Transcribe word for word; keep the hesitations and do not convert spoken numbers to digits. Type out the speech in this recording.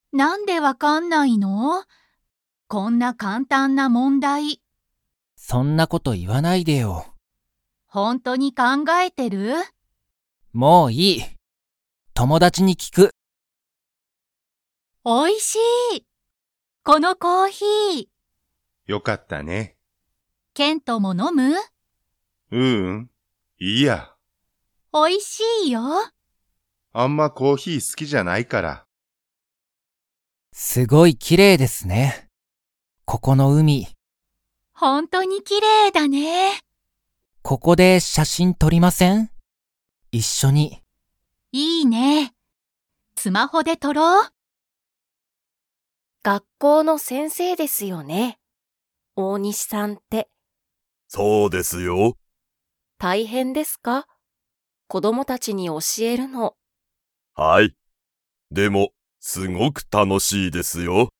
なんでわかんないの？こんな簡単な問題。 そんなこと言わないでよ。 本当に考えてる？ もういい。友達に聞く。 おいしい。このコーヒー。 よかったね。 ケントも飲む？ ううん、いいや。 おいしいよ。 あんまコーヒー好きじゃないから。 すごい綺麗ですね。ここの海。 本当に綺麗だね。 ここで写真撮りません？一緒に。 いいね。スマホで撮ろう。 学校の先生ですよね。大西さんって。 そうですよ。 大変ですか？子供たちに教えるの。 はい。でも、すごく楽しいですよ。